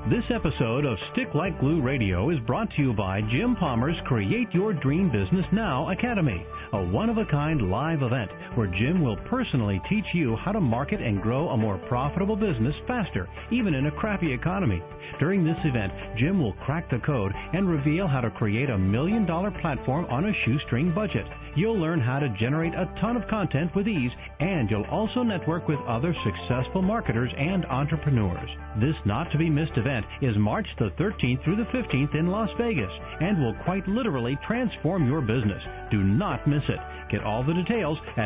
This episode of Stick Like Glue Radio is brought to you by Jim Palmer's Create Your Dream Business Now Academy, a one-of-a-kind live event where Jim will personally teach you how to market and grow a more profitable business faster, even in a crappy economy. During this event, Jim will crack the code and reveal how to create a $1 million platform on a shoestring budget. You'll learn how to generate a ton of content with ease, and you'll also network with other successful marketers and entrepreneurs. This not-to-be-missed event is March the 13th through the 15th in Las Vegas and will quite literally transform your business. Do not miss it. Get all the details at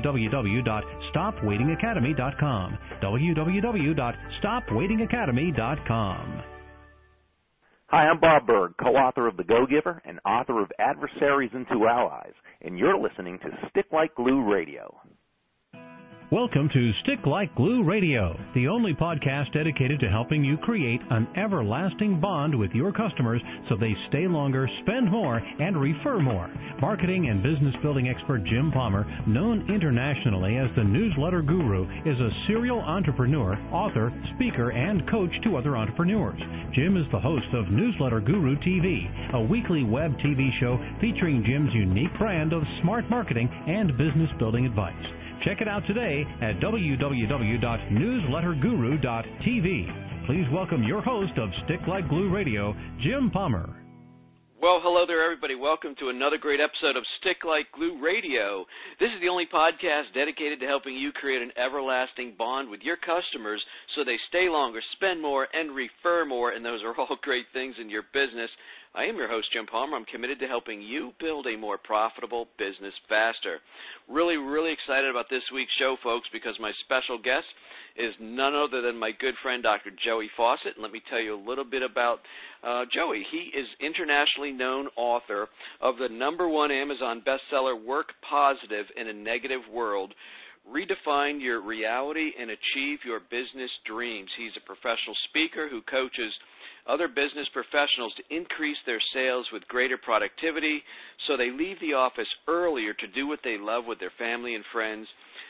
www.stopwaitingacademy.com. www.stopwaitingacademy.com. Hi, I'm Bob Berg, co-author of The Go-Giver and author of Adversaries into Allies, and you're listening to Stick Like Glue Radio. Welcome to Stick Like Glue Radio, the only podcast dedicated to helping you create an everlasting bond with your customers so they stay longer, spend more, and refer more. Marketing and business building expert Jim Palmer, known internationally as the Newsletter Guru, is a serial entrepreneur, author, speaker, and coach to other entrepreneurs. Jim is the host of Newsletter Guru TV, a weekly web TV show featuring Jim's unique brand of smart marketing and business building advice. Check it out today at www.newsletterguru.tv. Please welcome your host of Stick Like Glue Radio, Jim Palmer. Well, hello there, everybody. Welcome to another great episode of Stick Like Glue Radio. This is the only podcast dedicated to helping you create an everlasting bond with your customers so they stay longer, spend more, and refer more, and those are all great things in your business. I am your host, Jim Palmer. I'm committed to helping you build a more profitable business faster. Really, really excited about this week's show, folks, because my special guest is none other than my good friend, Dr. Joey Fawcett. And let me tell you a little bit about Joey. He is internationally known author of the #1 Amazon bestseller, Work Positive in a Negative World. Redefine your reality and achieve your business dreams. He's a professional speaker who coaches other business professionals to increase their sales with greater productivity so they leave the office earlier to do what they love with their family and friends.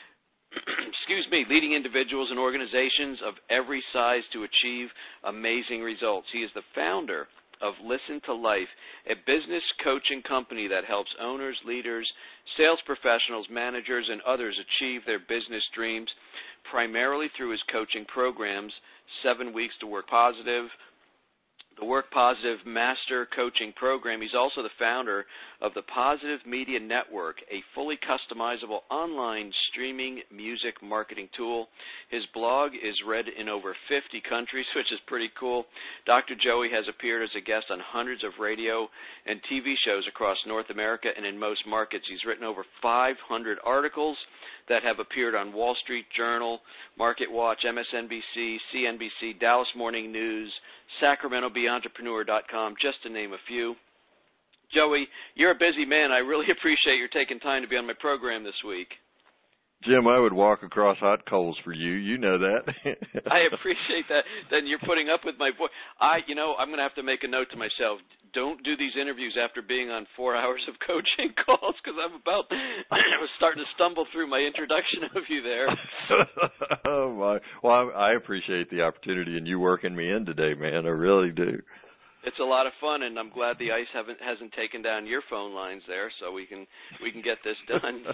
Leading individuals and organizations of every size to achieve amazing results. He is the founder of Listen to Life, a business coaching company that helps owners, leaders, sales professionals, managers, and others achieve their business dreams, primarily through his coaching programs, 7 Weeks to Work Positive, the Work Positive Master Coaching Program. He's also the founder of the Positive Media Network, a fully customizable online streaming music marketing tool. His blog is read in over 50 countries, which is pretty cool. Dr. Joey has appeared as a guest on hundreds of radio and TV shows across North America and in most markets. He's written over 500 articles that have appeared on Wall Street Journal, MarketWatch, MSNBC, CNBC, Dallas Morning News, SacramentoBeEntrepreneur.com, just to name a few. Joey, you're a busy man. I really appreciate your taking time to be on my program this week. Jim, I would walk across hot coals for you. You know that. I appreciate that. Then you're putting up with my voice. I'm going to have to make a note to myself. Don't do these interviews after being on 4 hours of coaching calls because I was starting to stumble through my introduction of you there. Oh, my. Well, I appreciate the opportunity and you working me in today, man. I really do. It's a lot of fun, and I'm glad the ice hasn't taken down your phone lines there, so we can get this done.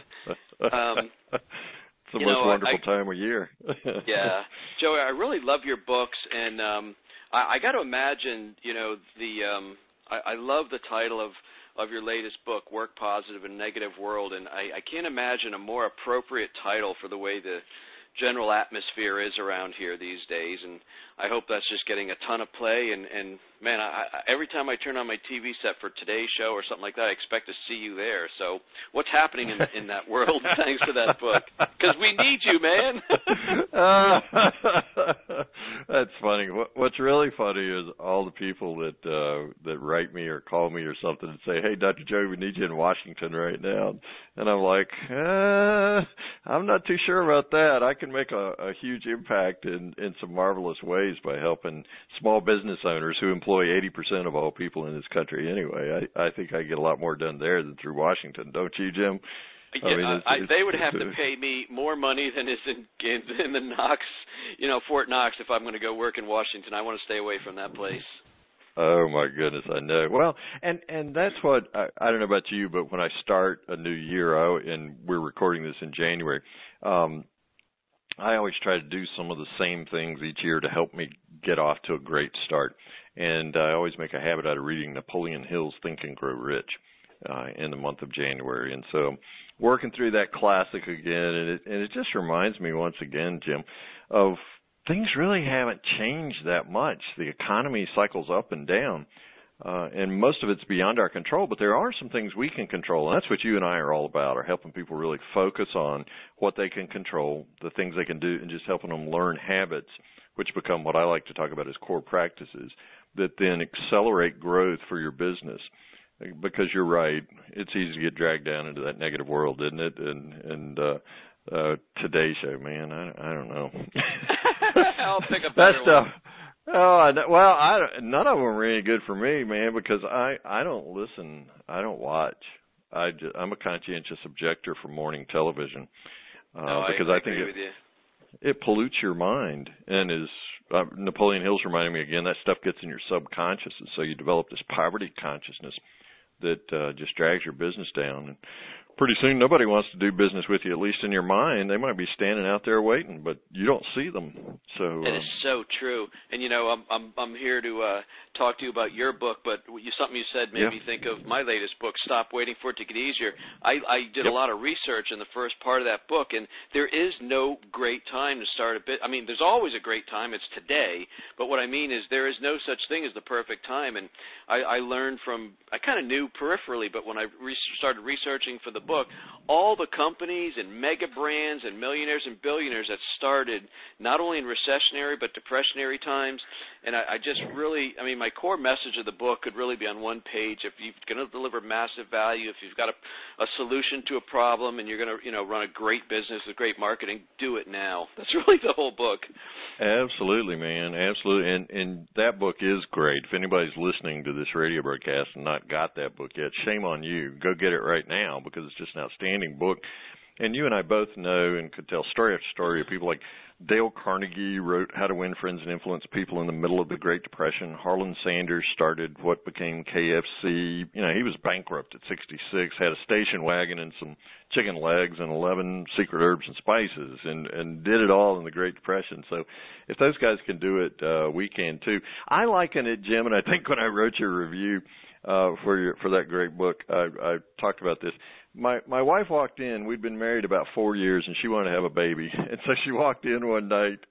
It's the most wonderful time of year. Yeah, Joey, I really love your books, and I got to imagine, I love the title of your latest book, Work Positive in a Negative World, and I can't imagine a more appropriate title for the way the general atmosphere is around here these days, and I hope that's just getting a ton of play. And man, every time I turn on my TV set for today's show or something like that, I expect to see you there. So what's happening in that world thanks to that book? Because we need you, man. That's funny. What's really funny is all the people that write me or call me or something and say, hey, Dr. Joey, we need you in Washington right now. And I'm like, I'm not too sure about that. I can make a huge impact in some marvelous ways by helping small business owners who employ 80% of all people in this country anyway. I think I get a lot more done there than through Washington. Don't you, Jim? Yeah, they would have to pay me more money than is in the Knox, Fort Knox, if I'm going to go work in Washington. I want to stay away from that place. Oh my goodness, I know. Well, and that's what I don't know about you, but when I start a new year, and we're recording this in January, I always try to do some of the same things each year to help me get off to a great start. And I always make a habit out of reading Napoleon Hill's Think and Grow Rich in the month of January. And so working through that classic again, and it just reminds me once again, Jim, of things really haven't changed that much. The economy cycles up and down, and most of it's beyond our control, but there are some things we can control, and that's what you and I are all about, are helping people really focus on what they can control, the things they can do, and just helping them learn habits, which become what I like to talk about as core practices, that then accelerate growth for your business. Because you're right, it's easy to get dragged down into that negative world, isn't it? And Today Show, man, I don't know. I'll pick a better one. None of them are any good for me, man, because I don't listen, I don't watch. I'm a conscientious objector for morning television because I think it pollutes your mind, and Napoleon Hill's reminding me again, that stuff gets in your subconscious, and so you develop this poverty consciousness that just drags your business down. And pretty soon nobody wants to do business with you, at least in your mind. They might be standing out there waiting, but you don't see them. So it is so true. And I'm here to talk to you about your book, but something you said made me think of my latest book, Stop Waiting for It to Get Easier. I did a lot of research in the first part of that book, and there is no great time to start a bit. I mean, there's always a great time. It's today. But what I mean is there is no such thing as the perfect time. And I learned I kind of knew peripherally, but when I started researching for the book, all the companies and mega brands and millionaires and billionaires that started not only in recessionary but depressionary times, and I just really, my core message of the book could really be on one page. If you're going to deliver massive value, if you've got a solution to a problem and you're going to run a great business with great marketing, do it now. That's really the whole book. Absolutely, man, absolutely. And that book is great. If anybody's listening to this radio broadcast and not got that book yet, shame on you. Go get it right now, because it's just an outstanding book. And you and I both know and could tell story after story of people like Dale Carnegie wrote How to Win Friends and Influence People in the Middle of the Great Depression. Harlan Sanders started what became KFC. He was bankrupt at 66, had a station wagon and some chicken legs and 11 secret herbs and spices, and did it all in the Great Depression. So if those guys can do it, we can too. I liken it, Jim, and I think when I wrote your review for that great book, I talked about this. My wife walked in. We'd been married about 4 years, and she wanted to have a baby. And so she walked in one night,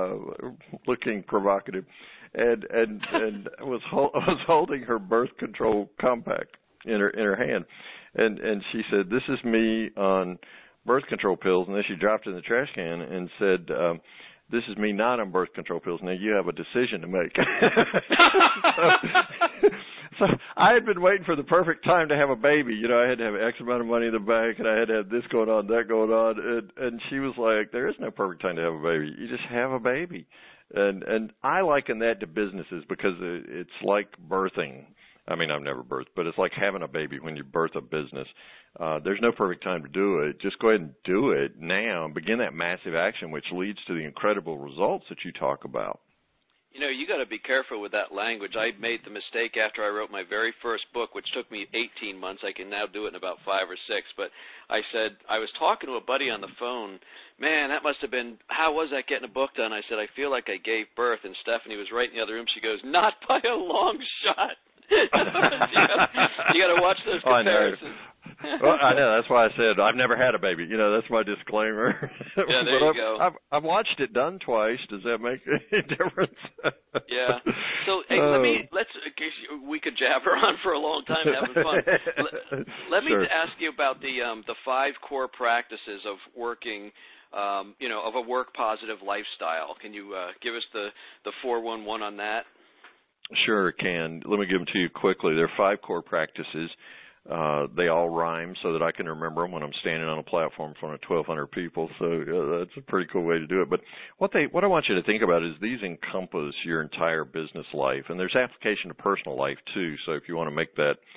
looking provocative, and was holding her birth control compact in her hand, and she said, "This is me on birth control pills." And then she dropped it in the trash can and said, "This is me not on birth control pills. Now you have a decision to make." So I had been waiting for the perfect time to have a baby. I had to have X amount of money in the bank, and I had to have this going on, that going on. And she was like, there is no perfect time to have a baby. You just have a baby. And I liken that to businesses, because it's like birthing. I've never birthed, but it's like having a baby when you birth a business. There's no perfect time to do it. Just go ahead and do it now and begin that massive action, which leads to the incredible results that you talk about. You got to be careful with that language. I made the mistake after I wrote my very first book, which took me 18 months. I can now do it in about 5 or 6. But I said, I was talking to a buddy on the phone. Man, that must have been, how was that getting a book done? I said, I feel like I gave birth. And Stephanie was right in the other room. She goes, not by a long shot. You got to watch those comparisons. Well, I know. That's why I said I've never had a baby. That's my disclaimer. Yeah, there you go. I've watched it done twice. Does that make any difference? Yeah. So hey, we could jabber on for a long time having fun. Let me ask you about the 5 core practices of working, of a work positive lifestyle. Can you give us the 411 on that? Sure can. Let me give them to you quickly. There are 5 core practices. They all rhyme so that I can remember them when I'm standing on a platform in front of 1,200 people. So that's a pretty cool way to do it. But what I want you to think about is these encompass your entire business life, and there's application to personal life too. So if you want to make that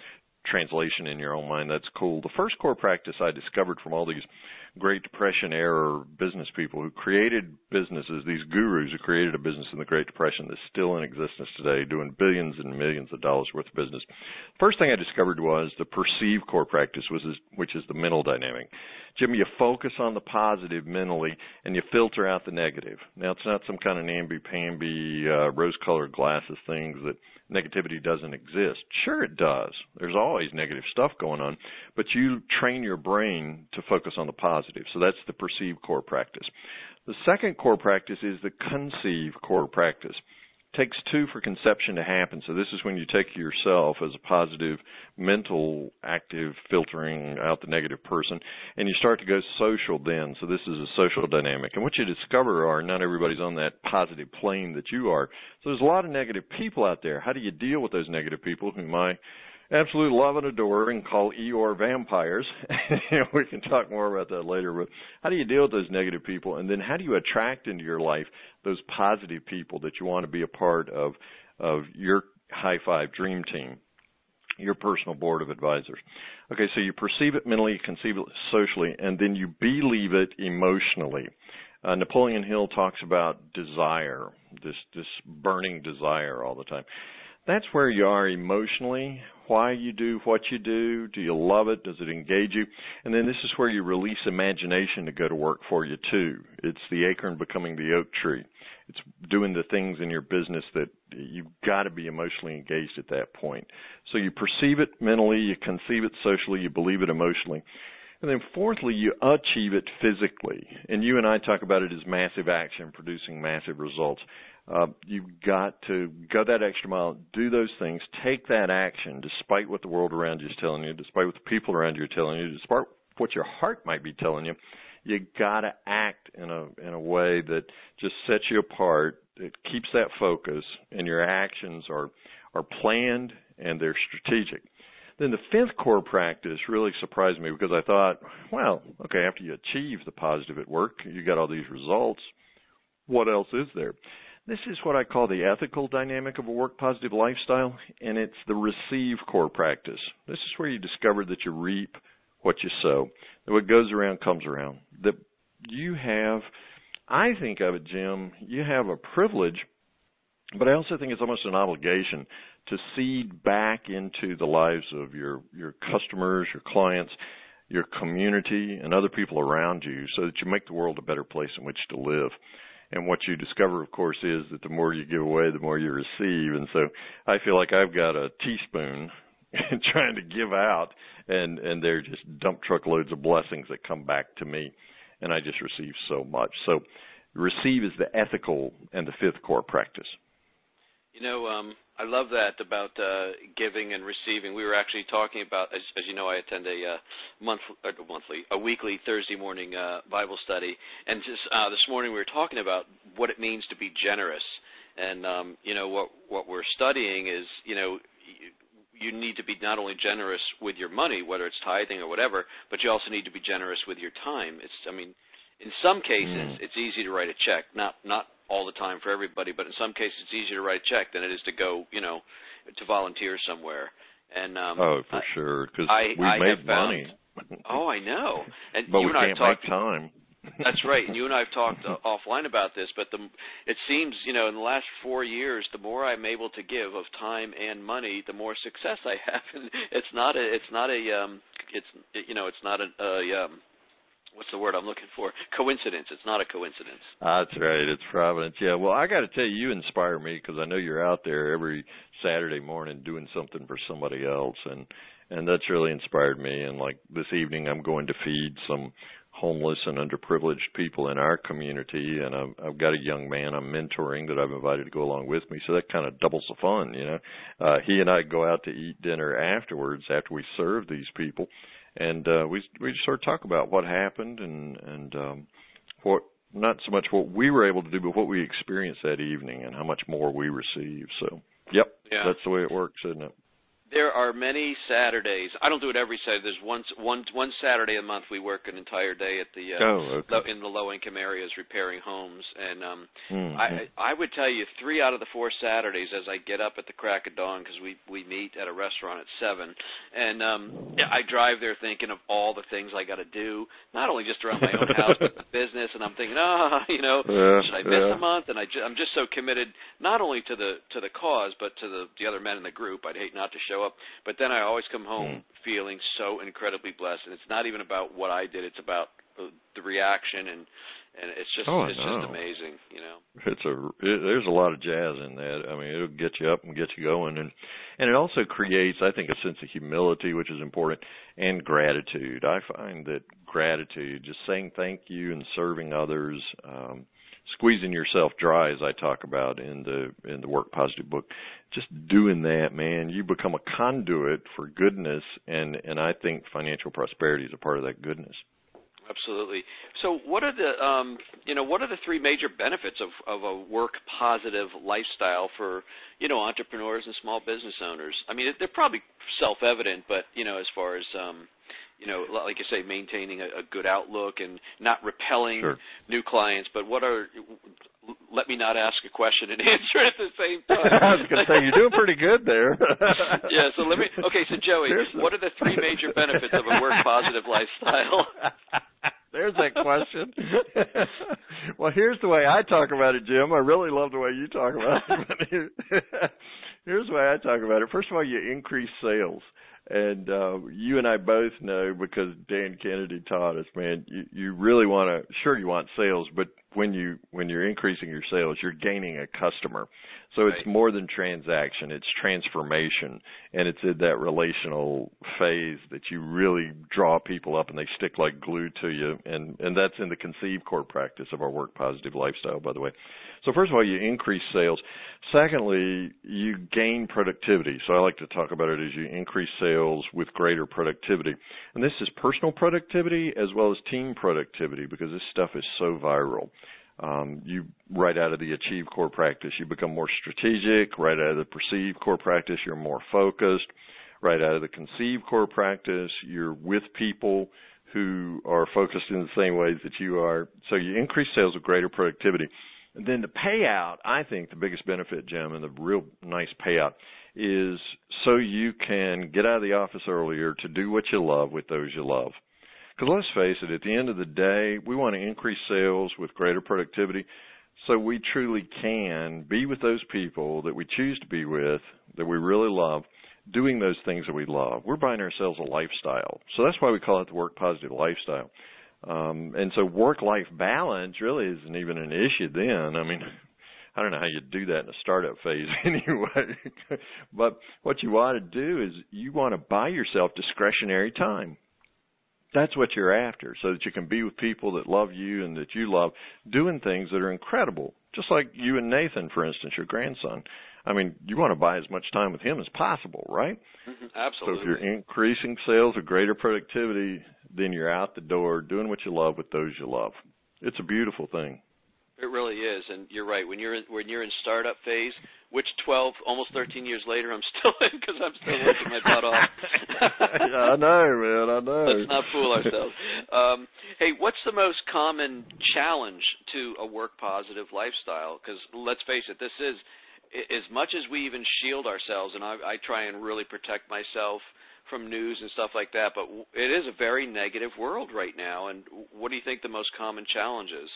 translation in your own mind, that's cool. The first core practice I discovered from all these Great Depression era business people who created businesses, these gurus who created a business in the Great Depression that's still in existence today, doing billions and millions of dollars worth of business. First thing I discovered was the perceive core practice, which is the mental dynamic. Jim, you focus on the positive mentally and you filter out the negative. Now, it's not some kind of namby-pamby, rose-colored glasses things that negativity doesn't exist. Sure it does. There's always negative stuff going on, but you train your brain to focus on the positive. So that's the perceive core practice. The second core practice is the conceive core practice. It takes two for conception to happen. So this is when you take yourself as a positive, mental, active, filtering out the negative person, and you start to go social then. So this is a social dynamic. And what you discover are not everybody's on that positive plane that you are. So there's a lot of negative people out there. How do you deal with those negative people whom I absolutely love and adore and call Eeyore vampires? We can talk more about that later, but how do you deal with those negative people? And then how do you attract into your life those positive people that you want to be a part of your high five dream team, your personal board of advisors? Okay, so you perceive it mentally, you conceive it socially, and then you believe it emotionally. Napoleon Hill talks about desire, this burning desire all the time. That's where you are emotionally, why you do what you do. Do you love it? Does it engage you? And then this is where you release imagination to go to work for you, too. It's the acorn becoming the oak tree. It's doing the things in your business that you've got to be emotionally engaged at that point. So you perceive it mentally, you conceive it socially, you believe it emotionally. And then fourthly, you achieve it physically. And you and I talk about it as massive action, producing massive results. You've got to go that extra mile, do those things, take that action despite what the world around you is telling you, despite what the people around you are telling you, despite what your heart might be telling you. You got to act in a way that just sets you apart, it keeps that focus, and your actions are planned and they're strategic. Then the fifth core practice really surprised me because I thought, well, okay, after you achieve the positive at work, you got all these results, what else is there? This is what I call the ethical dynamic of a work-positive lifestyle, and it's the receive core practice. This is where you discover that you reap what you sow, that what goes around comes around, that you have, I think of it, Jim, you have a privilege, but I also think it's almost an obligation to seed back into the lives of your customers, your clients, your community, and other people around you so that you make the world a better place in which to live. And what you discover, of course, is that the more you give away, the more you receive. And so I feel like I've got a teaspoon trying to give out, and they're just dump truckloads of blessings that come back to me. And I just receive so much. So receive is the ethical and the fifth core practice. You know, I love that about giving and receiving. We were actually talking about, as you know, I attend a weekly Thursday morning Bible study, and just this morning we were talking about what it means to be generous. And you know, what we're studying is, you know, you need to be not only generous with your money, whether it's tithing or whatever, but you also need to be generous with your time. In some cases, it's easy to write a check, not all the time for everybody, but in some cases it's easier to write a check than it is to go, you know, to volunteer somewhere. And oh, for sure, because we make money. Oh, I know. And but you we and can't I make time. That's right. And you and I have talked offline about this, but it seems, you know, in the last 4 years, the more I'm able to give of time and money, the more success I have. And it's not what's the word I'm looking for? Coincidence. It's not a coincidence. That's right. It's providence. Yeah. Well, I got to tell you inspire me because I know you're out there every Saturday morning doing something for somebody else, and that's really inspired me. And like this evening, I'm going to feed some homeless and underprivileged people in our community, and I've got a young man I'm mentoring that I've invited to go along with me, so that kind of doubles the fun, you know. He and I go out to eat dinner afterwards after we serve these people, and we just sort of talk about what happened and what, not so much what we were able to do, but what we experienced that evening and how much more we received. So, yep, yeah. That's the way it works, isn't it? There are many Saturdays. I don't do it every Saturday. There's one Saturday a month we work an entire day at the in the low-income areas repairing homes. And I would tell you 3 out of the 4 Saturdays as I get up at the crack of dawn, because we meet at a restaurant at 7. And I drive there thinking of all the things I got to do, not only just around my own house, but the business. And I'm thinking, should I miss a month? And I'm just so committed not only to the cause, but to the other men in the group. I'd hate not to show up. But then I always come home feeling so incredibly blessed. And it's not even about what I did. It's about the reaction, and it's just just amazing, There's a lot of jazz in that. I mean, it'll get you up and get you going, and it also creates, I think, a sense of humility, which is important, and gratitude. I find that gratitude, just saying thank you and serving others, squeezing yourself dry, as I talk about in the Work Positive book, just doing that, man, you become a conduit for goodness, and I think financial prosperity is a part of that goodness. Absolutely. So, what are the 3 major benefits of a work positive lifestyle for entrepreneurs and small business owners? I mean, they're probably self-evident, but as far as like you say, maintaining a good outlook and not repelling new clients. But let me not ask a question and answer it at the same time. I was going to say, you're doing pretty good there. Yeah, so Joey, what are the 3 major benefits of a work-positive lifestyle? There's that question. Well, here's the way I talk about it, Jim. I really love the way you talk about it. Here's the way I talk about it. First of all, you increase sales. And you and I both know, because Dan Kennedy taught us, man, you really want to, sure you want sales, but when you're increasing your sales, you're gaining a customer. So it's more than transaction, it's transformation, and it's in that relational phase that you really draw people up and they stick like glue to you, and that's in the Conceive core practice of our Work Positive lifestyle, by the way. So first of all, you increase sales. Secondly, you gain productivity. So I like to talk about it as you increase sales with greater productivity. And this is personal productivity as well as team productivity, because this stuff is so viral. You right out of the Achieve core practice, you become more strategic. Right out of the Perceive core practice, you're more focused. Right out of the Conceive core practice, you're with people who are focused in the same ways that you are. So you increase sales with greater productivity. And then the payout, I think the biggest benefit, Jim, and the real nice payout is so you can get out of the office earlier to do what you love with those you love. Because let's face it, at the end of the day, we want to increase sales with greater productivity so we truly can be with those people that we choose to be with, that we really love, doing those things that we love. We're buying ourselves a lifestyle. So that's why we call it the Work Positive lifestyle. And so work-life balance really isn't even an issue then. I mean, I don't know how you do that in a startup phase anyway. But what you want to do is you want to buy yourself discretionary time. That's what you're after, so that you can be with people that love you and that you love, doing things that are incredible, just like you and Nathan, for instance, your grandson. I mean, you want to buy as much time with him as possible, right? Absolutely. So if you're increasing sales or greater productivity, then you're out the door doing what you love with those you love. It's a beautiful thing. It really is, and you're right. When you're in startup phase, which 12, almost 13 years later, I'm still in, because I'm still working my butt off. I know, man. I know. Let's not fool ourselves. Hey, what's the most common challenge to a work-positive lifestyle? Because let's face it, this is, as much as we even shield ourselves, and I try and really protect myself from news and stuff like that, but it is a very negative world right now. And what do you think the most common challenge is?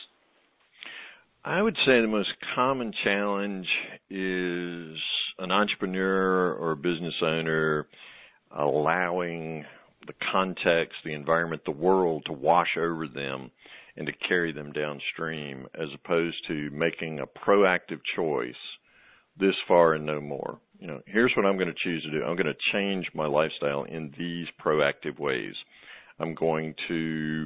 I would say the most common challenge is an entrepreneur or a business owner allowing the context, the environment, the world to wash over them and to carry them downstream, as opposed to making a proactive choice this far and no more. You know, here's what I'm going to choose to do. I'm going to change my lifestyle in these proactive ways. I'm going to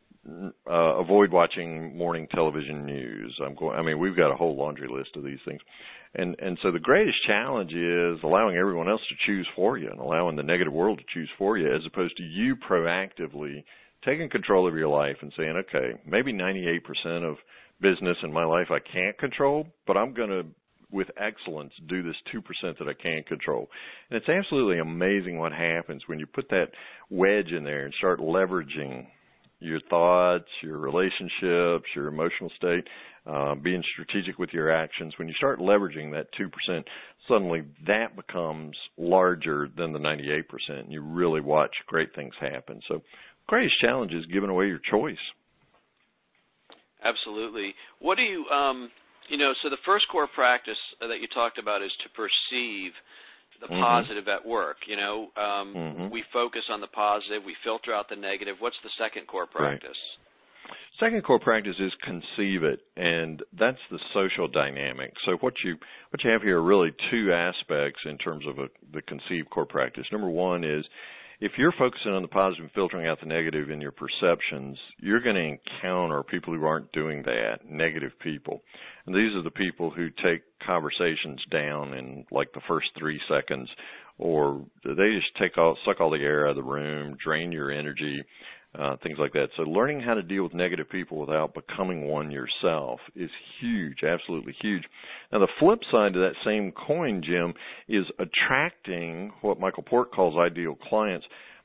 avoid watching morning television news. We've got a whole laundry list of these things. And so the greatest challenge is allowing everyone else to choose for you and allowing the negative world to choose for you, as opposed to you proactively taking control of your life and saying, okay, maybe 98% of business in my life I can't control, but I'm going to with excellence, do this 2% that I can control. And it's absolutely amazing what happens when you put that wedge in there and start leveraging your thoughts, your relationships, your emotional state, being strategic with your actions. When you start leveraging that 2%, suddenly that becomes larger than the 98%, and you really watch great things happen. So greatest challenge is giving away your choice. Absolutely. What do you, so the first core practice that you talked about is to perceive the positive at work. We focus on the positive, we filter out the negative. What's the second core practice? Right. Second core practice is conceive it, and that's the social dynamic. So what you have here are really two aspects in terms of the conceive core practice. Number one is, if you're focusing on the positive and filtering out the negative in your perceptions, you're going to encounter people who aren't doing that, negative people. And these are the people who take conversations down in like the first 3 seconds, or they just suck all the air out of the room, drain your energy, things like that. So learning how to deal with negative people without becoming one yourself is huge, absolutely huge. Now, the flip side to that same coin, Jim, is attracting what Michael Port calls ideal clients,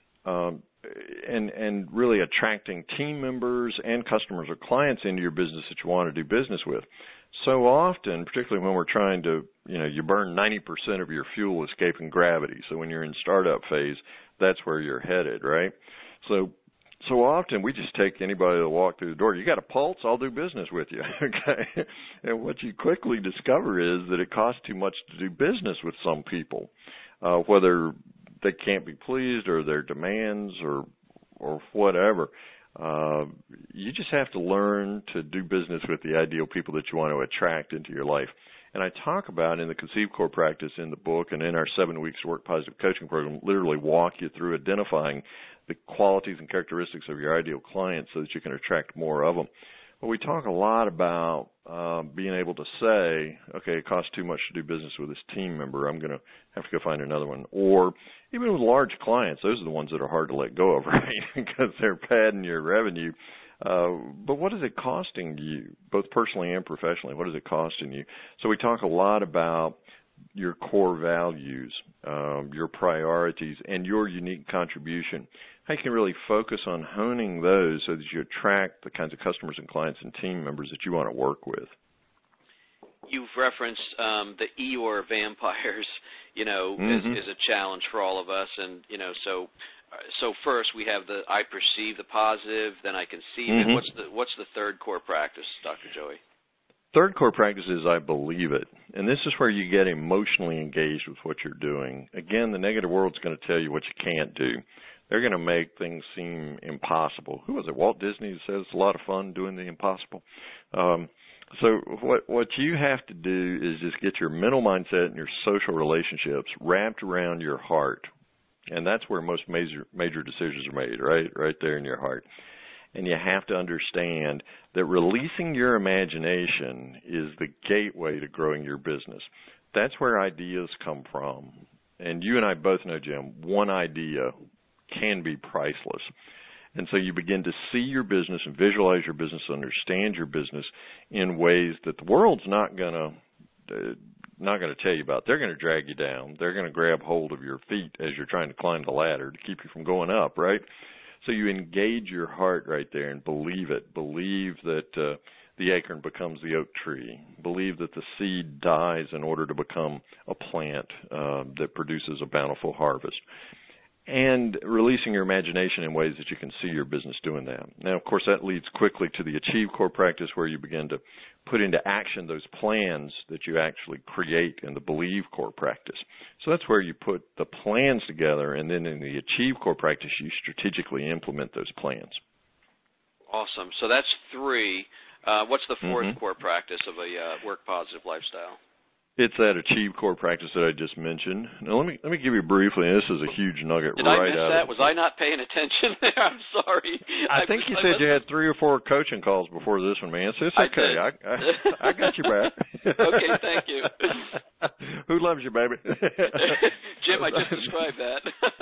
and really attracting team members and customers or clients into your business that you want to do business with. So often, particularly when we're trying to, you burn 90% of your fuel escaping gravity. So when you're in startup phase, that's where you're headed, right? So often we just take anybody that walk through the door. You got a pulse? I'll do business with you. Okay. And what you quickly discover is that it costs too much to do business with some people, whether they can't be pleased or their demands or whatever. You just have to learn to do business with the ideal people that you want to attract into your life. And I talk about in the Conceive Core practice in the book and in our 7 weeks Work Positive coaching program, literally walk you through identifying the qualities and characteristics of your ideal clients so that you can attract more of them. But we talk a lot about being able to say, okay, it costs too much to do business with this team member. I'm going to have to go find another one. Or even with large clients, those are the ones that are hard to let go of, right? Because they're padding your revenue. But what is it costing you, both personally and professionally? What is it costing you? So we talk a lot about your core values, your priorities, and your unique contribution. How you can really focus on honing those so that you attract the kinds of customers and clients and team members that you want to work with. You've referenced the Eeyore vampires, is a challenge for all of us. And, so first we have I perceive the positive, then I conceive it. What's the third core practice, Dr. Joey? Third core practice is I believe it. And this is where you get emotionally engaged with what you're doing. Again, the negative world's going to tell you what you can't do. They're going to make things seem impossible. Who was it? Walt Disney says it's a lot of fun doing the impossible. So what you have to do is just get your mental mindset and your social relationships wrapped around your heart. And that's where most major decisions are made, right there in your heart. And you have to understand that releasing your imagination is the gateway to growing your business. That's where ideas come from. And you and I both know, Jim, one idea can be priceless. And so you begin to see your business and visualize your business, understand your business in ways that the world's not going to tell you about. They're going to drag you down. They're going to grab hold of your feet as you're trying to climb the ladder to keep you from going up, right? So you engage your heart right there and believe it. Believe that the acorn becomes the oak tree. Believe that the seed dies in order to become a plant that produces a bountiful harvest. And releasing your imagination in ways that you can see your business doing that. Now, of course, that leads quickly to the Achieve Core practice, where you begin to put into action those plans that you actually create in the Believe Core practice. So that's where you put the plans together, and then in the Achieve Core practice, you strategically implement those plans. Awesome. So that's 3. What's the 4th core practice of a work-positive lifestyle? It's that Achieve Core practice that I just mentioned. Now, let me give you briefly, and this is a huge nugget Did right I miss out that? of Was I not paying attention there? I'm sorry. I think you said you had 3 or 4 coaching calls before this one, man, so it's okay. I got your back. Okay, thank you. Who loves you, baby? Jim, I just described that.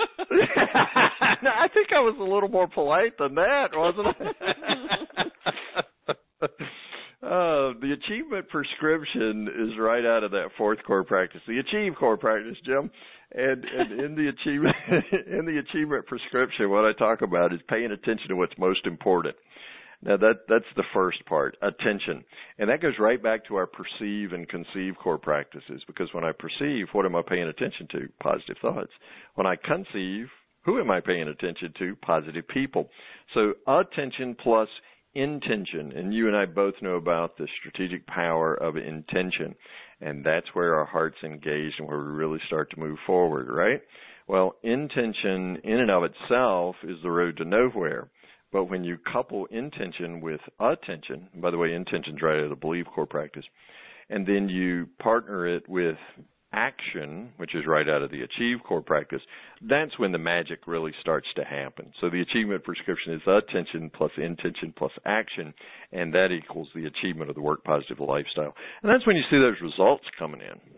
No, I think I was a little more polite than that, wasn't I? Oh, the achievement prescription is right out of that fourth core practice, the Achieve core practice, Jim. And in the achievement prescription, what I talk about is paying attention to what's most important. Now that's the first part, attention. And that goes right back to our perceive and conceive core practices, because when I perceive, what am I paying attention to? Positive thoughts. When I conceive, who am I paying attention to? Positive people. So attention plus intention, and you and I both know about the strategic power of intention, and that's where our heart's engaged and where we really start to move forward, right? Well, intention in and of itself is the road to nowhere, but when you couple intention with attention, by the way, intention's right out of the believe core practice, and then you partner it with action, which is right out of the Achieve core practice, that's when the magic really starts to happen. So the achievement prescription is attention plus intention plus action, and that equals the achievement of the work positive lifestyle. And that's when you see those results coming in.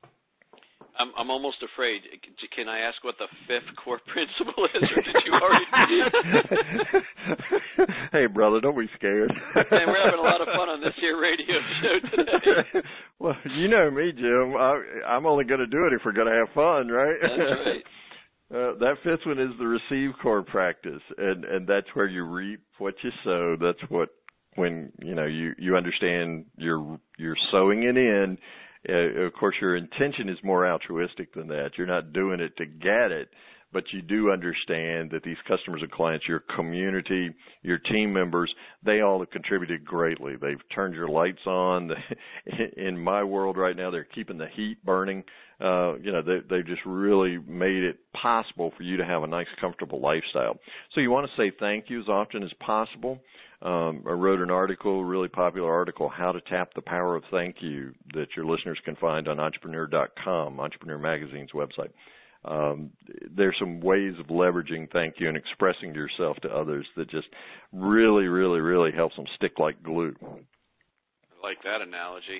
I'm almost afraid. Can I ask what the fifth core principle is, or did you already? Hey, brother, don't be scared. Man, we're having a lot of fun on this here radio show today. Well, you know me, Jim. I'm only going to do it if we're going to have fun, right? That's right. That fifth one is the receive core practice, and that's where you reap what you sow. That's what, when you understand you're sowing it in. Of course, your intention is more altruistic than that. You're not doing it to get it, but you do understand that these customers and clients, your community, your team members, they all have contributed greatly. They've turned your lights on. In my world right now, they're keeping the heat burning. They've just really made it possible for you to have a nice, comfortable lifestyle. So you want to say thank you as often as possible. I wrote an article, a really popular article, How to Tap the Power of Thank You, that your listeners can find on entrepreneur.com, Entrepreneur Magazine's website. There's some ways of leveraging thank you and expressing yourself to others that just really, really, really helps them stick like glue. I like that analogy.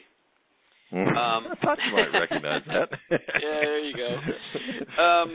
I thought you might recognize that. Yeah, there you go.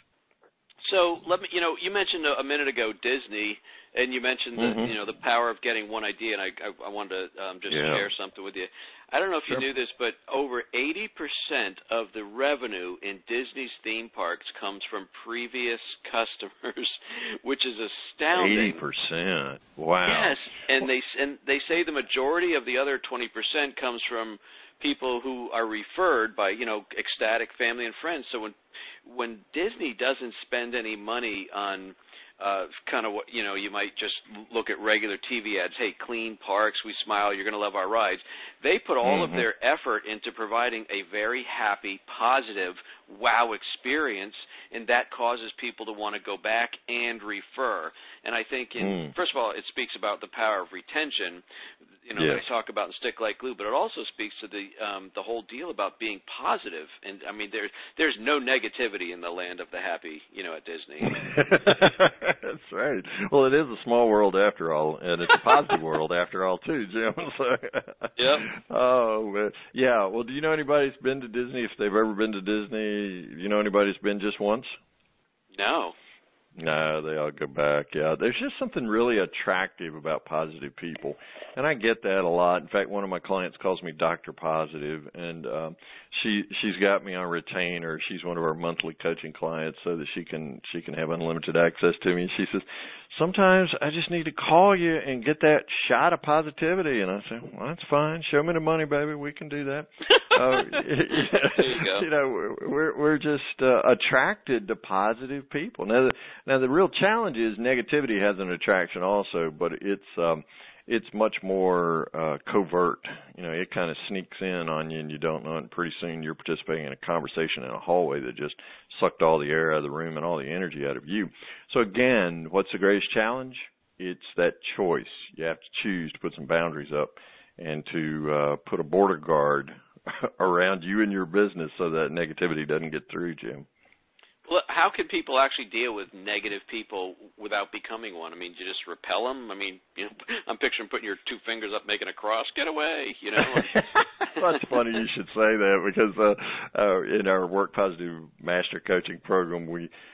So let me, you mentioned a minute ago Disney, and you mentioned the power of getting one idea, and I wanted to share something with you. I don't know if you knew this, but over 80% of the revenue in Disney's theme parks comes from previous customers, which is astounding. 80%. Wow. Yes, and they say the majority of the other 20% comes from people who are referred by, ecstatic family and friends. So when Disney doesn't spend any money on kind of what, you might just look at regular TV ads, hey, clean parks, we smile, you're going to love our rides. They put all of their effort into providing a very happy, positive, wow experience, and that causes people to want to go back and refer. And I think, first of all, it speaks about the power of retention, that I talk about in Stick Like Glue, but it also speaks to the whole deal about being positive. And, I mean, there's no negativity in the land of the happy, at Disney. That's right. Well, it is a small world after all, and it's a positive world after all, too, Jim. So, yep. Oh, man. Yeah. Well, do you know anybody who's been to Disney? If they've ever been to Disney, you know anybody who's been just once? No. No, they all go back. Yeah, there's just something really attractive about positive people, and I get that a lot. In fact, one of my clients calls me Dr. Positive, and she's got me on retainer. She's one of our monthly coaching clients, so that she can have unlimited access to me. And she says, sometimes I just need to call you and get that shot of positivity. And I say, well, that's fine. Show me the money, baby. We can do that. There you go. We're just attracted to positive people. Now the real challenge is negativity has an attraction also, but it's much more covert. It kind of sneaks in on you and you don't know it, and pretty soon you're participating in a conversation in a hallway that just sucked all the air out of the room and all the energy out of you. So again, what's the greatest challenge? It's that choice. You have to choose to put some boundaries up and to put a border guard around you and your business so that negativity doesn't get through, Jim. Well, how can people actually deal with negative people without becoming one? I mean, do you just repel them? I mean, I'm picturing putting your two fingers up, making a cross, get away, Well, it's funny you should say that, because in our Work Positive Master Coaching program,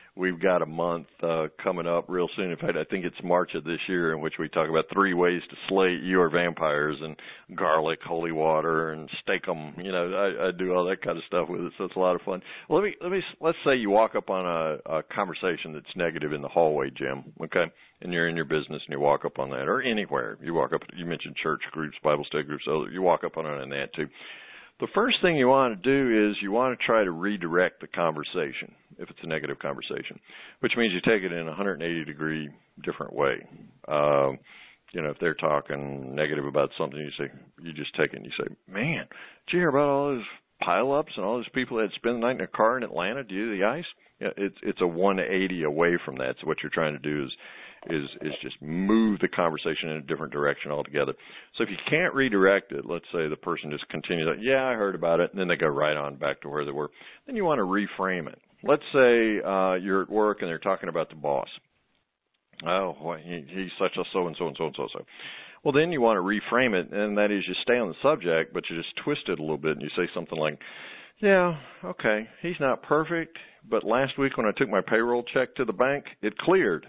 we've got a month coming up real soon. In fact, I think it's March of this year, in which we talk about 3 ways to slay your vampires, and garlic, holy water, and stake them. You know, I do all that kind of stuff with it, so it's a lot of fun. Well, let's say you walk up on a conversation that's negative in the hallway, Jim, okay? And you're in your business and you walk up on that, or anywhere. You walk up, you mentioned church groups, Bible study groups, so you walk up on it and that too. The first thing you want to do is you want to try to redirect the conversation if it's a negative conversation, which means you take it in a 180-degree different way. You know, if they're talking negative about something, you just take it and you say, man, did you hear about all those pileups and all those people that spend the night in a car in Atlanta due to the ice? Yeah, it's a 180 away from that. So what you're trying to do is just move the conversation in a different direction altogether. So if you can't redirect it, let's say the person just continues, yeah, I heard about it, and then they go right on back to where they were, then you want to reframe it. Let's say you're at work and they're talking about the boss. Oh, well, he's such a so-and-so and so-and-so. Well, then you want to reframe it, and that is you stay on the subject, but you just twist it a little bit, and you say something like, yeah, okay, he's not perfect, but last week when I took my payroll check to the bank, it cleared.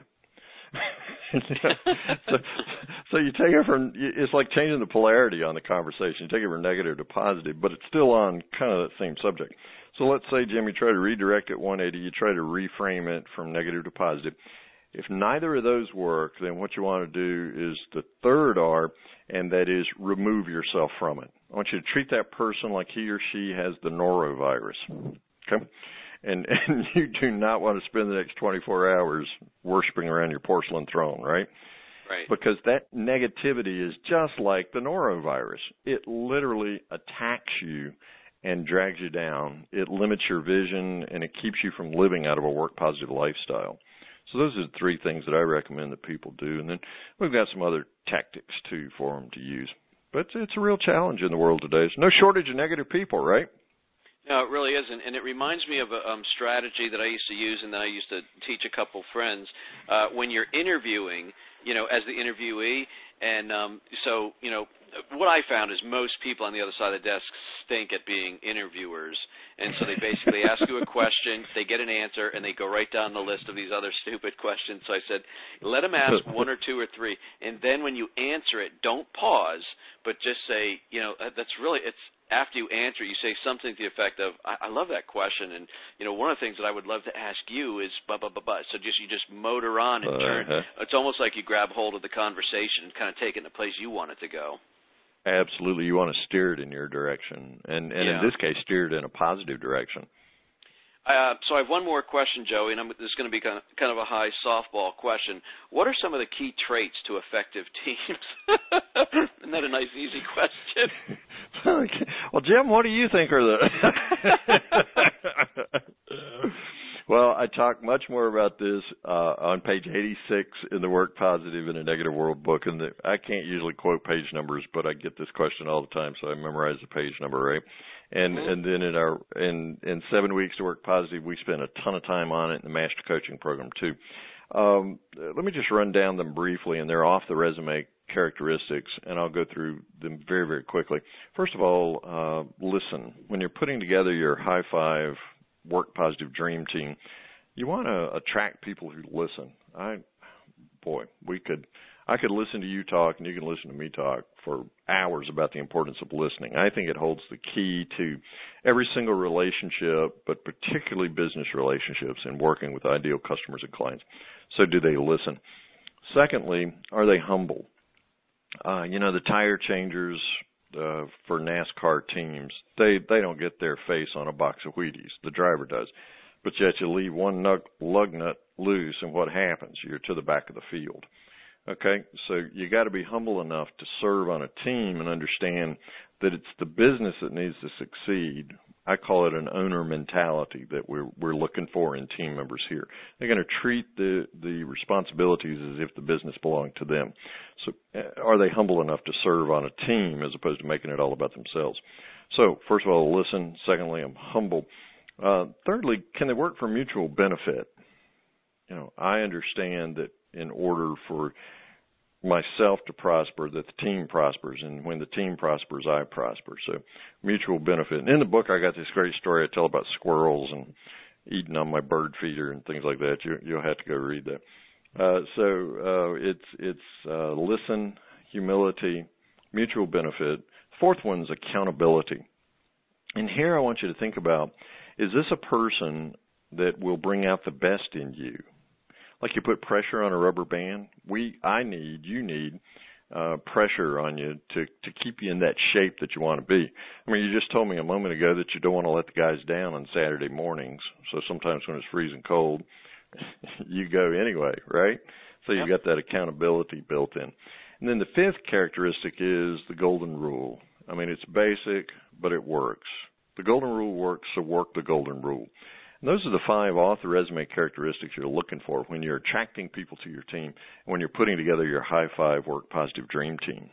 So you take it from, it's like changing the polarity on the conversation. You take it from negative to positive, but it's still on kind of that same subject. So let's say, Jim, you try to redirect it 180, you try to reframe it from negative to positive. If neither of those work, then what you want to do is the third R, and that is remove yourself from it. I want you to treat that person like he or she has the norovirus, okay? And you do not want to spend the next 24 hours worshiping around your porcelain throne, right? Right. Because that negativity is just like the norovirus. It literally attacks you and drags you down. It limits your vision, and it keeps you from living out of a work-positive lifestyle. So those are the 3 things that I recommend that people do. And then we've got some other tactics, too, for them to use. But it's a real challenge in the world today. There's no shortage of negative people, right? No, it really isn't, and it reminds me of a strategy that I used to use and that I used to teach a couple friends. When you're interviewing, you know, as the interviewee, and so, you know, what I found is most people on the other side of the desk stink at being interviewers, and so they basically ask you a question, they get an answer, and they go right down the list of these other stupid questions. So I said, let them ask 1 or 2 or 3, and then when you answer it, don't pause, but just say, you know, that's really, it's after you answer, you say something to the effect of, I love that question, and, you know, one of the things that I would love to ask you is blah, blah, blah, blah. So you just motor on and turn. It's almost like you grab hold of the conversation and kind of take it in the place you want it to go. Absolutely. You want to steer it in your direction, and in this case, steer it in a positive direction. So I have one more question, Joey, and this is going to be kind of a high softball question. What are some of the key traits to effective teams? Isn't that a nice, easy question? Well, Jim, what do you think are the... Well, I talk much more about this on page 86 in the Work Positive in a Negative World book, and I can't usually quote page numbers, but I get this question all the time, so I memorize the page number, right? And then in 7 weeks to Work Positive, we spend a ton of time on it in the Master Coaching Program too. Let me just run down them briefly, and they're off the resume characteristics, and I'll go through them very, very quickly. First of all, listen. When you're putting together your high five Work Positive Dream Team, you want to attract people who listen. I could listen to you talk, and you can listen to me talk for hours about the importance of listening. I think it holds the key to every single relationship, but particularly business relationships and working with ideal customers and clients. So do they listen? Secondly, are they humble? You know, the tire changers for NASCAR teams, they don't get their face on a box of Wheaties. The driver does. But yet you leave one lug nut loose, and what happens? You're to the back of the field. Okay, so you got to be humble enough to serve on a team and understand that it's the business that needs to succeed. I call it an owner mentality that we're looking for in team members here. They're going to treat the responsibilities as if the business belonged to them. So are they humble enough to serve on a team as opposed to making it all about themselves? So first of all, listen. Secondly, I'm humble. Thirdly, can they work for mutual benefit? You know, I understand that in order for myself to prosper, that the team prospers, and when the team prospers, I prosper. So mutual benefit. And in the book, I got this great story I tell about squirrels, eating on my bird feeder and things like that. You'll have to go read that. It's listen, humility, mutual benefit. Fourth one is accountability. And here I want you to think about, is this a person that will bring out the best in you? Like you put pressure on a rubber band, you need pressure on you to keep you in that shape that you want to be. I mean, you just told me a moment ago that you don't want to let the guys down on Saturday mornings. So sometimes when it's freezing cold, you go anyway, right? So you've got that accountability built in. And then the fifth characteristic is the golden rule. I mean, it's basic, but it works. The golden rule works, so work the golden rule. And those are the 5 author resume characteristics you're looking for when you're attracting people to your team and when you're putting together your high 5 work positive dream team.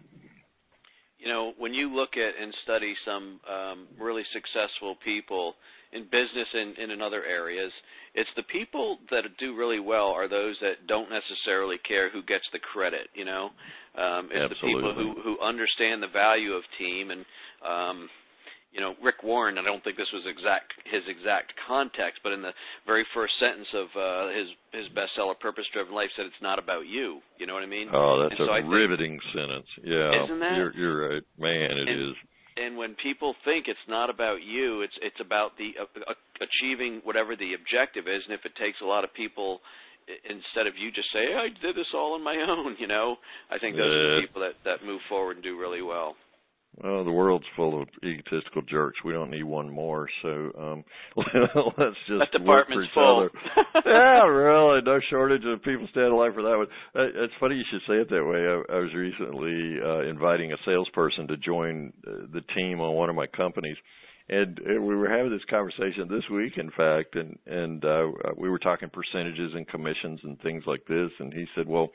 You know, when you look at and study some really successful people in business and in other areas, it's the people that do really well are those that don't necessarily care who gets the credit, you know. It's Absolutely. the people who understand the value of team. And, you know, Rick Warren, I don't think this was his exact context, but in the very first sentence of his bestseller, Purpose-Driven Life, said it's not about you. You know what I mean? Oh, that's a riveting sentence. Yeah. Isn't that? You're right. Man, it is. And when people think it's not about you, it's about the achieving whatever the objective is. And if it takes a lot of people, instead of you just say, hey, I did this all on my own, you know, I think those are the people that move forward and do really well. Well, the world's full of egotistical jerks. We don't need one more, so let's just that department's work for each full. other. Yeah, really, no shortage of people standing in line for that one. It's funny you should say it that way. I was recently inviting a salesperson to join the team on one of my companies, and we were having this conversation this week, in fact, and we were talking percentages and commissions and things like this, and he said, well,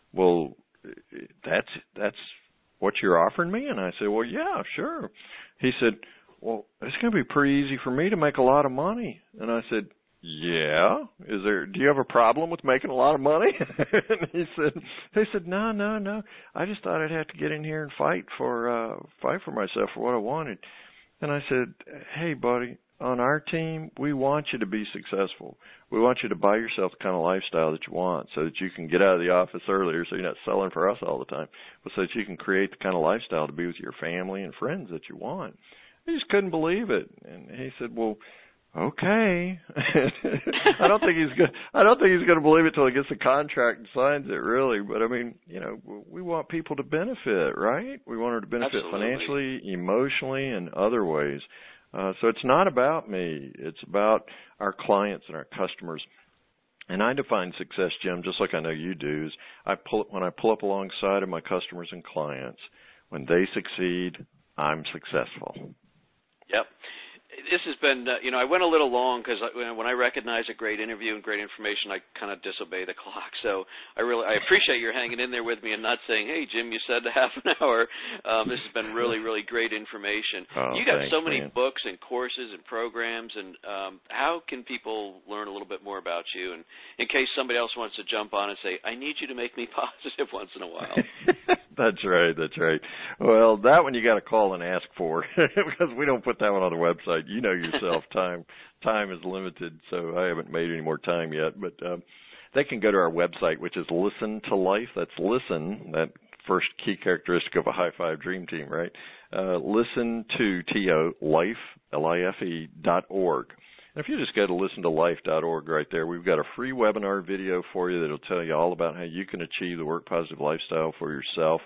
that's what you're offering me? And I said, well, yeah, sure. He said, well, it's going to be pretty easy for me to make a lot of money. And I said, yeah. Do you have a problem with making a lot of money? And he said, no. I just thought I'd have to get in here and fight for myself for what I wanted. And I said, hey, buddy, on our team, we want you to be successful. We want you to buy yourself the kind of lifestyle that you want so that you can get out of the office earlier so you're not selling for us all the time, but so that you can create the kind of lifestyle to be with your family and friends that you want. He just couldn't believe it. And he said, well, okay. I don't think he's going to believe it till he gets the contract and signs it, really. But I mean, you know, we want people to benefit, right? We want her to benefit financially, emotionally, and other ways. So it's not about me. It's about our clients and our customers. And I define success, Jim, just like I know you do, is when I pull up alongside of my customers and clients, when they succeed, I'm successful. Yep. This has been, you know, I went a little long because when I recognize a great interview and great information, I kind of disobey the clock. So I appreciate your hanging in there with me and not saying, hey, Jim, you said half an hour. This has been really, really great information. You got so many books and courses and programs, and how can people learn a little bit more about you? And in case somebody else wants to jump on and say, I need you to make me positive once in a while. That's right. Well, that one you got to call and ask for because we don't put that one on the website. You know yourself, time is limited, so I haven't made any more time yet. But they can go to our website, which is Listen to Life. That's listen, that first key characteristic of a high five dream team, right? Listen to life, life.org. And if you just go to listentolife.org right there, we've got a free webinar video for you that will tell you all about how you can achieve the work positive lifestyle for yourself.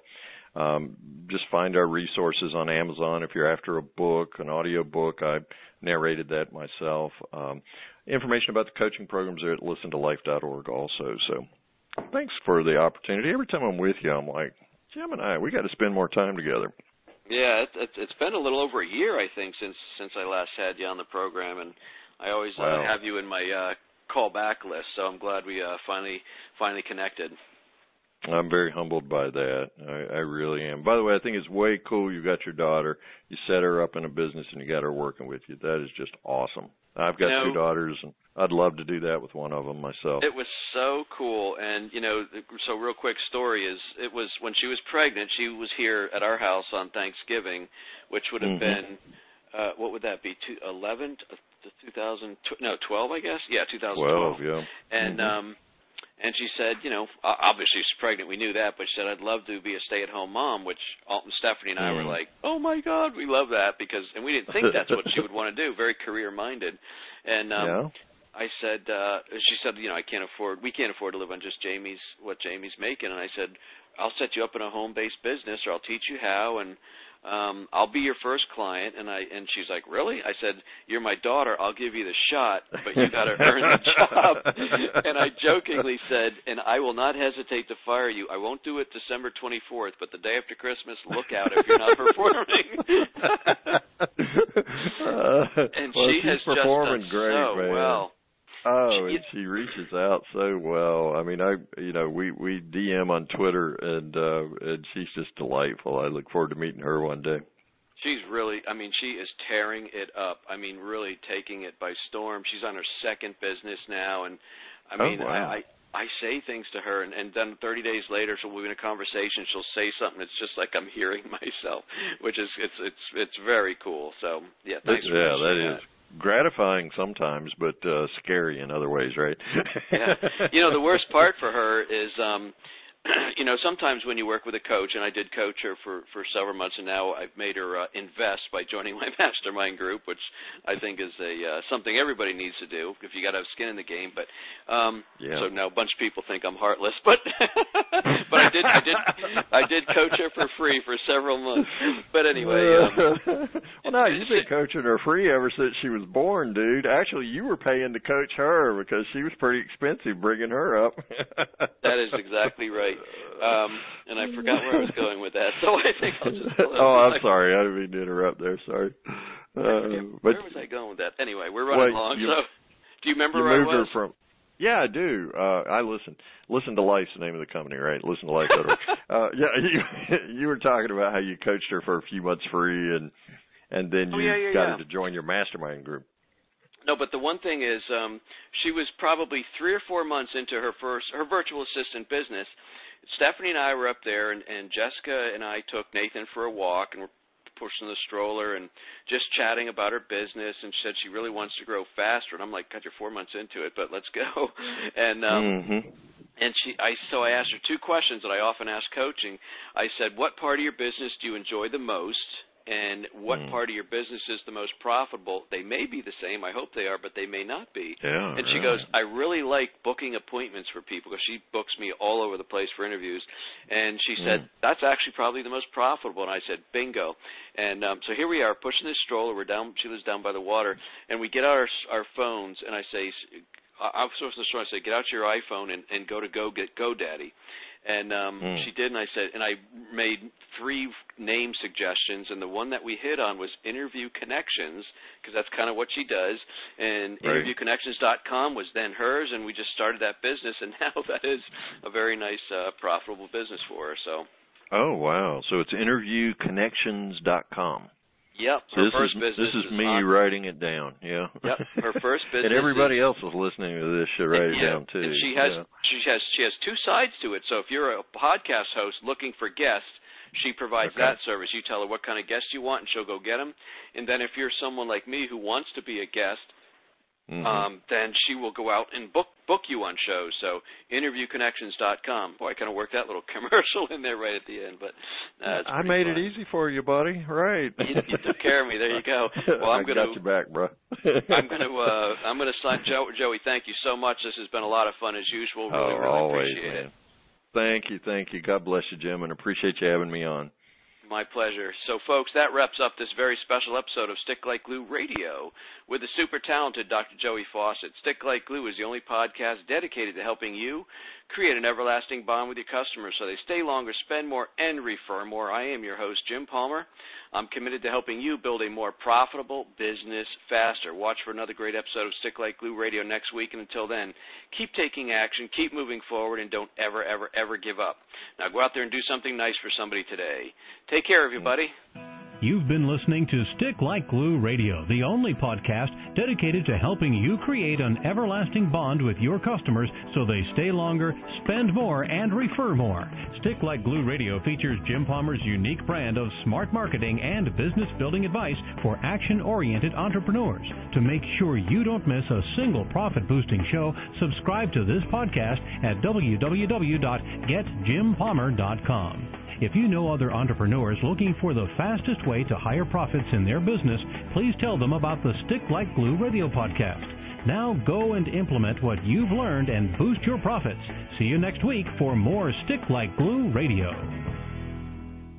Just find our resources on Amazon if you're after a book, an audio book. I narrated that myself. Information about the coaching programs are at listentolife.org also. So thanks for the opportunity. Every time I'm with you, I'm like, Jim and we got to spend more time together. Yeah, it's been a little over a year, I think, since I last had you on the program, and I always have you in my call-back list, so I'm glad we finally connected. I'm very humbled by that. I really am. By the way, I think it's way cool you got your daughter, you set her up in a business, and you got her working with you. That is just awesome. I've got two daughters, and I'd love to do that with one of them myself. It was so cool. And, you know, so real quick story is it was when she was pregnant, she was here at our house on Thanksgiving, which would have been what would that be? 11 to 12, I guess. Yeah, 2012. 12, yeah. And and she said, obviously she's pregnant. We knew that, but she said, I'd love to be a stay-at-home mom, which Stephanie and I were like, oh my God, we love that and we didn't think that's what she would want to do. Very career-minded. And I said, she said, we can't afford to live on just what Jamie's making. And I said, I'll set you up in a home-based business, or I'll teach you how, and I'll be your first client. And she's like, really? I said, you're my daughter. I'll give you the shot, but you got to earn the job. And I jokingly said, and I will not hesitate to fire you. I won't do it December 24th, but the day after Christmas, look out if you're not performing. And she has performing just done great, so man. well. Oh, and she reaches out so well. I mean, we DM on Twitter, and she's just delightful. I look forward to meeting her one day. She's really, she is tearing it up. Really taking it by storm. She's on her second business now, and wow. I say things to her, and then 30 days later, she'll be in a conversation. She'll say something. It's just like I'm hearing myself, which is it's very cool. So yeah, thanks for that is. Gratifying sometimes, but scary in other ways, right? Yeah. The worst part for her is, sometimes when you work with a coach, and I did coach her for several months, and now I've made her invest by joining my mastermind group, which I think is something everybody needs to do if you got to have skin in the game. But so now a bunch of people think I'm heartless, but but I did coach her for free for several months. But anyway, well, no, you've been coaching her free ever since she was born, dude. Actually, you were paying to coach her because she was pretty expensive bringing her up. That is exactly right. And I forgot where I was going with that, so I think I'll just... I'm sorry. I didn't mean to interrupt there. Sorry. Where was I going with that? Anyway, we're running long, so... Do you remember where I was? Yeah, I do. I listen. Listen to Life's the name of the company, right? Listen to Life. You were talking about how you coached her for a few months free, and then you got her to join your mastermind group. No, but the one thing is, she was probably 3 or 4 months into her virtual assistant business. Stephanie and I were up there, and Jessica and I took Nathan for a walk, and we're pushing the stroller and just chatting about her business. And she said she really wants to grow faster. And I'm like, God, you're 4 months into it, but let's go. And so I asked her 2 questions that I often ask coaching. I said, what part of your business do you enjoy the most? And what part of your business is the most profitable? They may be the same. I hope they are, but they may not be. Yeah, and she goes, I really like booking appointments for people, because she books me all over the place for interviews. And she said, that's actually probably the most profitable. And I said, bingo. And so here we are pushing this stroller. She lives down by the water. And we get out our phones, and I say, I say, get out your iPhone and go to GoDaddy. And she did, and I said, and I made 3 name suggestions, and the one that we hit on was Interview Connections, because that's kind of what she does. And InterviewConnections.com was then hers, and we just started that business, and now that is a very nice, profitable business for her. So. Oh wow! So it's InterviewConnections.com. Yep. Her first business. This is me writing it down. Yeah. Yep. Her first business. And everybody else is listening to this should write it down too. And she has 2 sides to it. So if you're a podcast host looking for guests, she provides that service. You tell her what kind of guests you want, and she'll go get them. And then if you're someone like me who wants to be a guest, then she will go out and book you on shows. So InterviewConnections.com. Boy, I kind of worked that little commercial in there right at the end, but I made it easy for you, buddy. Right. You took care of me. There you go. Well, I got your back, bro. I'm gonna sign. Joey, thank you so much. This has been a lot of fun as usual. Really always, appreciate it. Thank you. God bless you, Jim, and appreciate you having me on. My pleasure. So, folks, that wraps up this very special episode of Stick Like Glue Radio with the super talented Dr. Joey Fawcett. Stick Like Glue is the only podcast dedicated to helping you create an everlasting bond with your customers so they stay longer, spend more, and refer more. I am your host, Jim Palmer. I'm committed to helping you build a more profitable business faster. Watch for another great episode of Stick Like Glue Radio next week, and until then, keep taking action, keep moving forward, and don't ever, ever, ever give up. Now go out there and do something nice for somebody today. Take care, everybody. You've been listening to Stick Like Glue Radio, the only podcast dedicated to helping you create an everlasting bond with your customers so they stay longer, spend more, and refer more. Stick Like Glue Radio features Jim Palmer's unique brand of smart marketing and business building advice for action-oriented entrepreneurs. To make sure you don't miss a single profit-boosting show, subscribe to this podcast at www.getjimpalmer.com. If you know other entrepreneurs looking for the fastest way to higher profits in their business, please tell them about the Stick Like Glue Radio podcast. Now go and implement what you've learned and boost your profits. See you next week for more Stick Like Glue Radio.